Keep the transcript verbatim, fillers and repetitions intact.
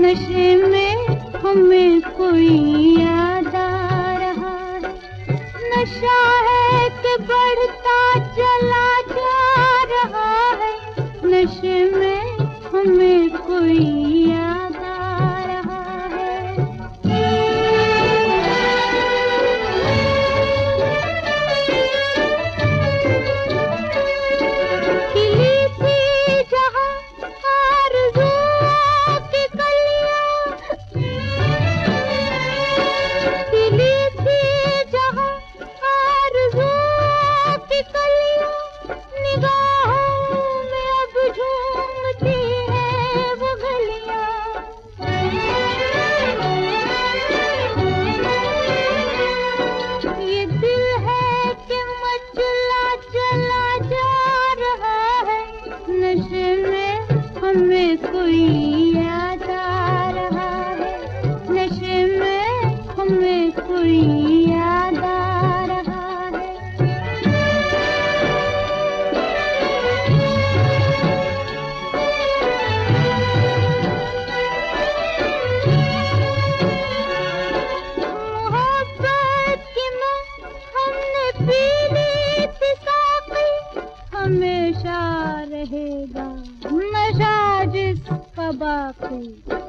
नशे में हमें कोई याद आ रहा है। नशा है कि बढ़ता चला जा रहा है। नशे में हमें कोई याद आ रहा है। खिली थी जहाँ आरज़ुओं की कलियाँ, खिली थी जहाँ आरज़ुओं की कलियाँ, निगाहों में अब झूमती है वो गलियाँ। ये दिल है कि मचला चला जा रहा है। नशे में हमें कोई याद आ रहा है। नशे में हमें कोई याद आ रहा है। मोहब्बत की मैं हमने पी ली थी साक़ी, हमेशा रहेगा नशा जिसका बाकी।